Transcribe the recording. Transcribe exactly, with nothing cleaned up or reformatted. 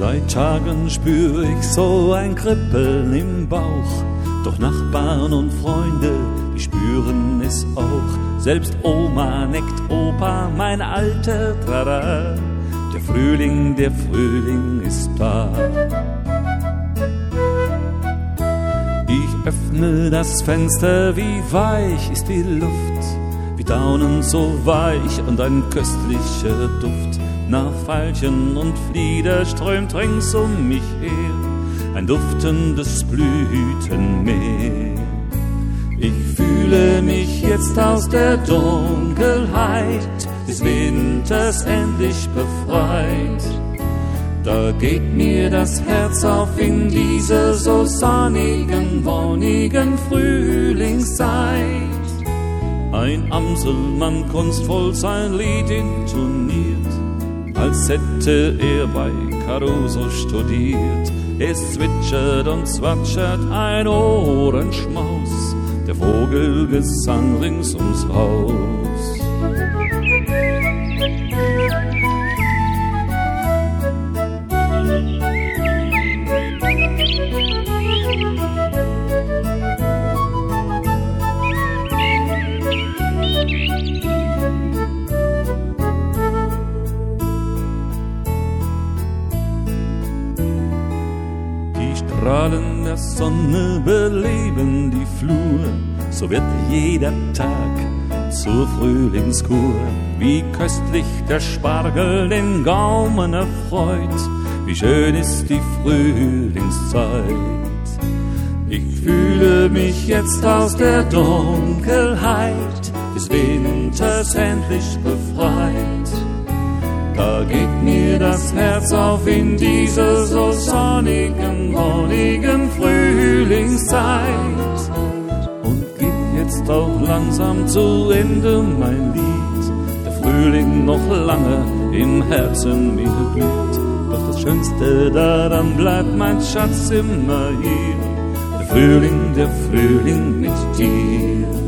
Seit Tagen spür ich so ein Kribbeln im Bauch. Doch Nachbarn und Freunde, die spüren es auch. Selbst Oma neckt Opa, mein alter Trara. Der Frühling, der Frühling ist da. Ich öffne das Fenster, wie weich ist die Luft. Wie Daunen so weich und ein köstlicher Duft. Nach Veilchen und Flieder strömt rings um mich her ein duftendes Blütenmeer. Ich fühle mich jetzt aus der Dunkelheit des Winters endlich befreit. Da geht mir das Herz auf in diese so sonnigen, wonnigen Frühlingszeit. Ein Amselmann kunstvoll sein Lied intoniert, als hätte er bei Caruso studiert. Es zwitschert und zwatschert ein Ohrenschmaus, der Vogelgesang rings ums Haus. Strahlen der Sonne beleben die Flur, so wird jeder Tag zur Frühlingskur. Wie köstlich der Spargel den Gaumen erfreut, wie schön ist die Frühlingszeit. Ich fühle mich jetzt aus der Dunkelheit des Winters endlich befreit. Da geht mir das Herz auf in diese so sonnigen, wonnigen Frühlingszeit. Und geht jetzt auch langsam zu Ende mein Lied. Der Frühling noch lange im Herzen mir blüht. Doch das Schönste daran bleibt, mein Schatz, immer hier. Der Frühling, der Frühling mit dir.